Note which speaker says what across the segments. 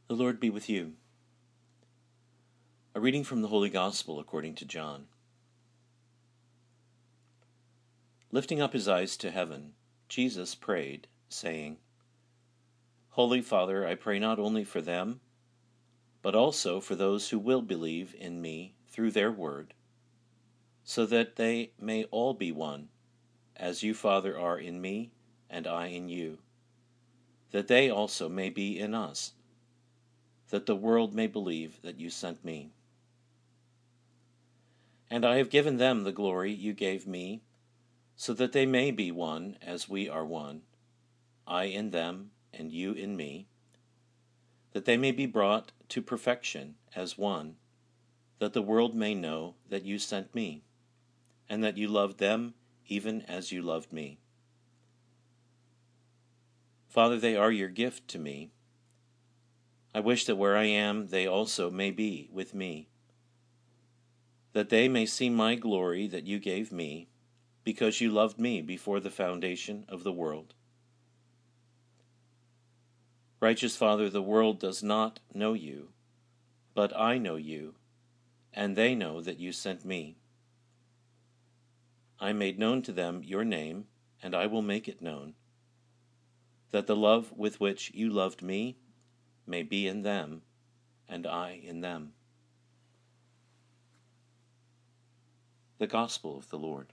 Speaker 1: The Lord be with you. A reading from the Holy Gospel according to John. Lifting up his eyes to heaven, Jesus prayed, saying, Holy Father, I pray not only for them, but also for those who will believe in me through their word, so that they may all be one, as you, Father, are in me and I in you, that they also may be in us, that the world may believe that you sent me. And I have given them the glory you gave me, so that they may be one as we are one, I in them and you in me, that they may be brought to perfection as one, that the world may know that you sent me, and that you loved them even as you loved me. Father, they are your gift to me. I wish that where I am, they also may be with me, that they may see my glory that you gave me, because you loved me before the foundation of the world. Righteous Father, the world does not know you, but I know you, and they know that you sent me. I made known to them your name, and I will make it known, that the love with which you loved me may be in them, and I in them. The Gospel of the Lord.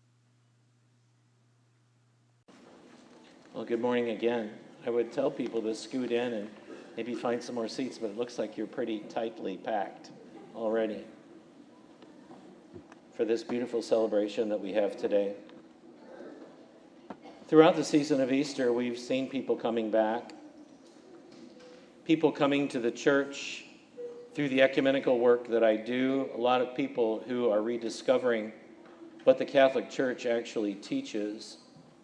Speaker 2: Well, good morning again. I would tell people to scoot in and maybe find some more seats, but it looks like you're pretty tightly packed already for this beautiful celebration that we have today. Throughout the season of Easter, we've seen people coming back, people coming to the church through the ecumenical work that I do, a lot of people who are rediscovering what the Catholic Church actually teaches.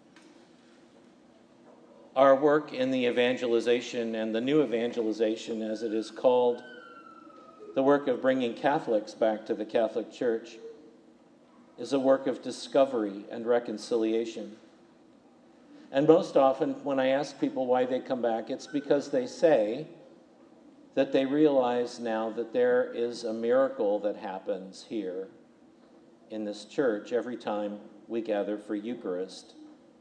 Speaker 2: Our work in the evangelization and the new evangelization, as it is called, the work of bringing Catholics back to the Catholic Church, is a work of discovery and reconciliation. And most often, when I ask people why they come back, it's because they say that they realize now that there is a miracle that happens here in this church every time we gather for Eucharist.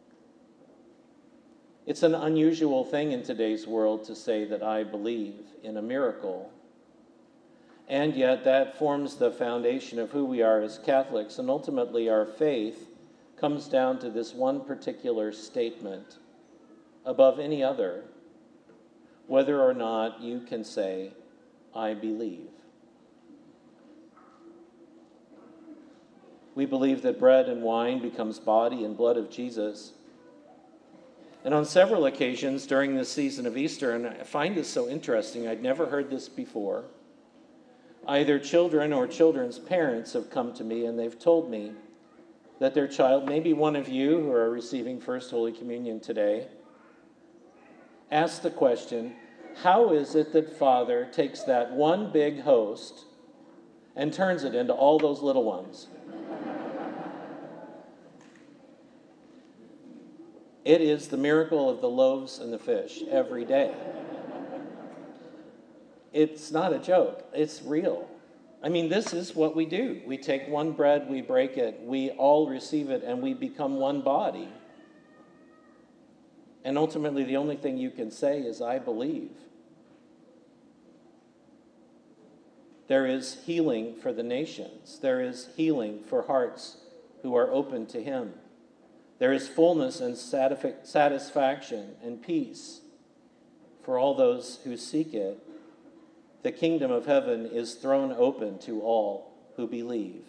Speaker 2: It's an unusual thing in today's world to say that I believe in a miracle. And yet that forms the foundation of who we are as Catholics, and ultimately our faith comes down to this one particular statement above any other, whether or not you can say, I believe. We believe that bread and wine becomes body and blood of Jesus. And on several occasions during this season of Easter, and I find this so interesting, I'd never heard this before, either children or children's parents have come to me and they've told me that their child, maybe one of you who are receiving First Holy Communion today, asked the question, how is it that Father takes that one big host and turns it into all those little ones? It is the miracle of the loaves and the fish every day. It's not a joke. It's real. I mean, this is what we do. We take one bread, we break it, we all receive it, and we become one body. And ultimately, the only thing you can say is, I believe. There is healing for the nations. There is healing for hearts who are open to Him. There is fullness and satisfaction and peace for all those who seek it. The kingdom of heaven is thrown open to all who believe.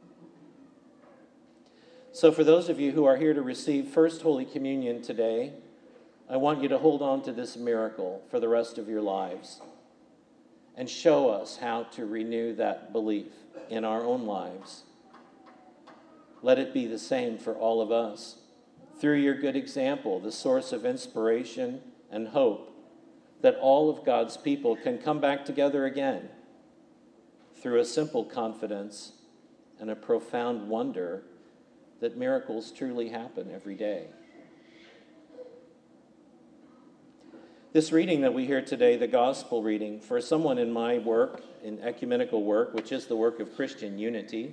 Speaker 2: So for those of you who are here to receive First Holy Communion today, I want you to hold on to this miracle for the rest of your lives and show us how to renew that belief in our own lives. Let it be the same for all of us. Through your good example, the source of inspiration and hope, that all of God's people can come back together again through a simple confidence and a profound wonder that miracles truly happen every day. This reading that we hear today, the gospel reading, for someone in my work, in ecumenical work, which is the work of Christian unity,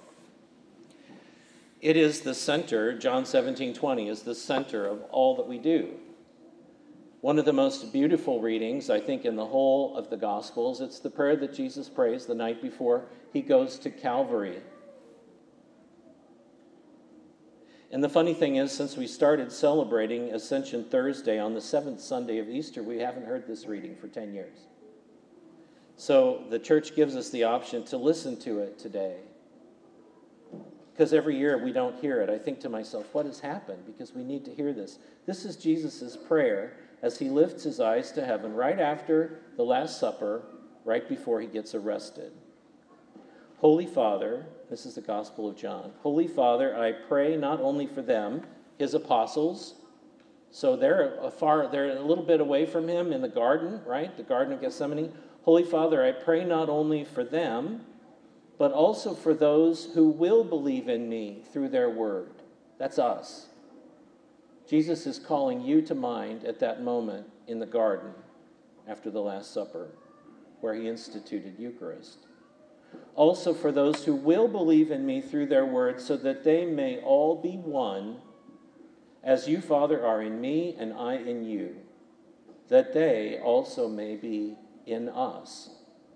Speaker 2: it is the center, John 17:20 is the center of all that we do. One of the most beautiful readings, I think, in the whole of the Gospels, it's the prayer that Jesus prays the night before he goes to Calvary. And the funny thing is, since we started celebrating Ascension Thursday on the 7th Sunday of Easter, we haven't heard this reading for 10 years. So the church gives us the option to listen to it today. Because every year we don't hear it. I think to myself, what has happened? Because we need to hear this. This is Jesus' prayer as he lifts his eyes to heaven right after the Last Supper, right before he gets arrested. Holy Father, this is the Gospel of John. Holy Father, I pray not only for them, his apostles. So they're a little bit away from him in the garden, right? The Garden of Gethsemane. Holy Father, I pray not only for them, but also for those who will believe in me through their word. That's us. Jesus is calling you to mind at that moment in the garden after the Last Supper, where he instituted Eucharist. Also for those who will believe in me through their word, so that they may all be one, as you, Father, are in me and I in you, that they also may be in us.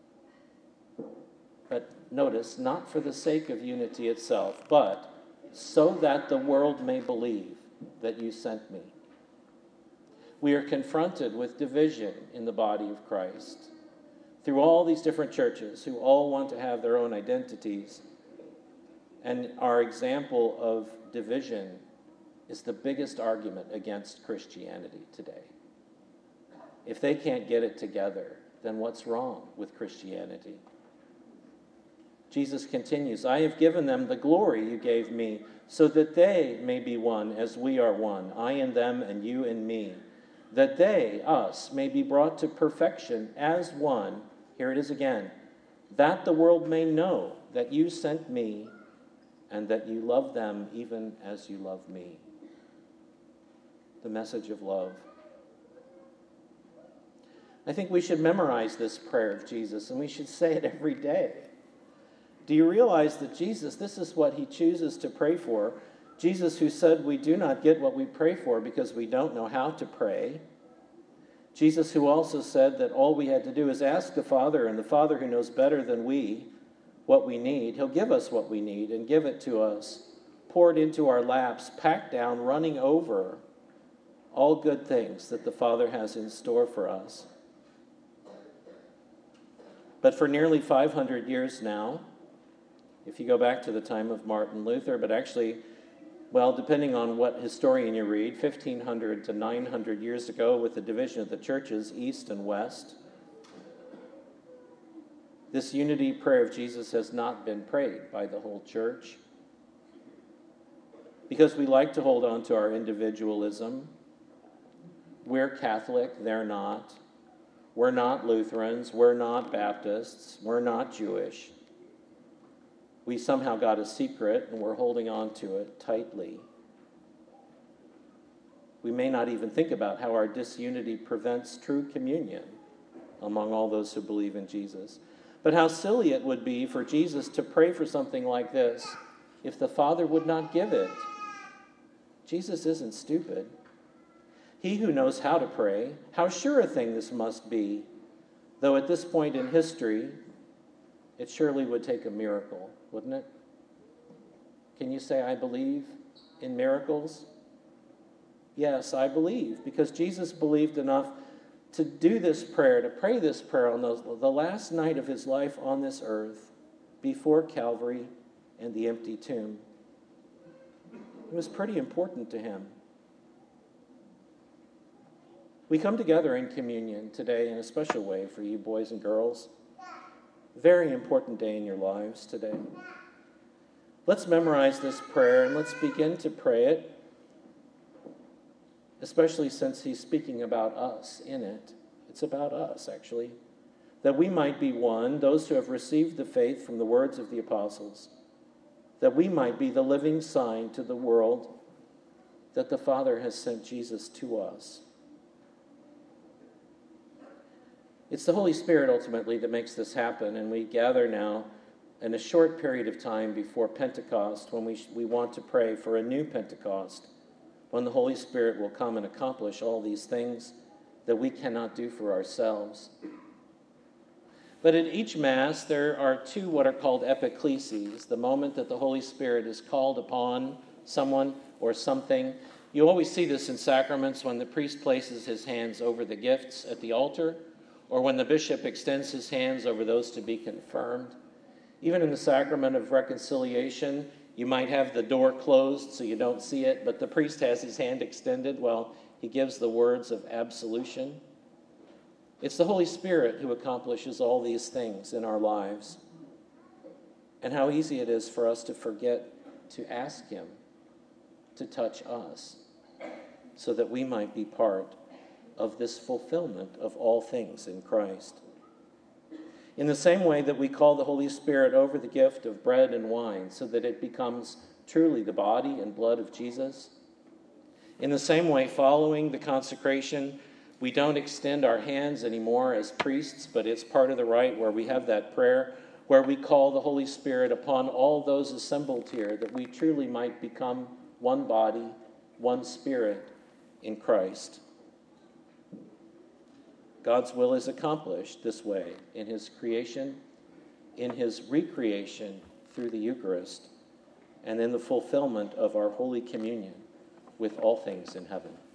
Speaker 2: But notice, not for the sake of unity itself, but so that the world may believe that you sent me. We are confronted with division in the body of Christ through all these different churches who all want to have their own identities. And our example of division is the biggest argument against Christianity today. If they can't get it together, then what's wrong with Christianity? Jesus continues, I have given them the glory you gave me, so that they may be one as we are one, I in them and you in me, that they, us, may be brought to perfection as one, here it is again, that the world may know that you sent me and that you love them even as you love me. The message of love. I think we should memorize this prayer of Jesus, and we should say it every day. Do you realize that Jesus, this is what he chooses to pray for? Jesus, who said we do not get what we pray for because we don't know how to pray. Jesus, who also said that all we had to do is ask the Father, and the Father who knows better than we what we need, he'll give us what we need and give it to us, poured into our laps, packed down, running over all good things that the Father has in store for us. But for nearly 500 years now, if you go back to the time of Martin Luther, but actually, well, depending on what historian you read, 1,500 to 900 years ago with the division of the churches, east and west, this unity prayer of Jesus has not been prayed by the whole church because we like to hold on to our individualism. We're Catholic, they're not. We're not Lutherans, we're not Baptists, we're not Jewish. We somehow got a secret and we're holding on to it tightly. We may not even think about how our disunity prevents true communion among all those who believe in Jesus. But how silly it would be for Jesus to pray for something like this if the Father would not give it. Jesus isn't stupid. He who knows how to pray, how sure a thing this must be, though at this point in history, it surely would take a miracle, wouldn't it? Can you say, I believe in miracles? Yes, I believe, because Jesus believed enough to do this prayer, to pray this prayer on the last night of his life on this earth, before Calvary and the empty tomb. It was pretty important to him. We come together in communion today in a special way for you boys and girls. Very important day in your lives today. Let's memorize this prayer and let's begin to pray it, especially since he's speaking about us in it. It's about us, actually. That we might be one, those who have received the faith from the words of the apostles. That we might be the living sign to the world that the Father has sent Jesus to us. It's the Holy Spirit ultimately that makes this happen, and we gather now in a short period of time before Pentecost when we want to pray for a new Pentecost, when the Holy Spirit will come and accomplish all these things that we cannot do for ourselves. But at each Mass, there are two what are called epicleses, the moment that the Holy Spirit is called upon someone or something. You always see this in sacraments when the priest places his hands over the gifts at the altar, or when the bishop extends his hands over those to be confirmed. Even in the sacrament of reconciliation, you might have the door closed so you don't see it, but the priest has his hand extended while he gives the words of absolution. It's the Holy Spirit who accomplishes all these things in our lives. And how easy it is for us to forget to ask him to touch us so that we might be part of this fulfillment of all things in Christ. In the same way that we call the Holy Spirit over the gift of bread and wine so that it becomes truly the body and blood of Jesus. In the same way, following the consecration, we don't extend our hands anymore as priests, but it's part of the rite where we have that prayer where we call the Holy Spirit upon all those assembled here that we truly might become one body, one spirit in Christ. God's will is accomplished this way in his creation, in his recreation through the Eucharist, and in the fulfillment of our Holy Communion with all things in heaven.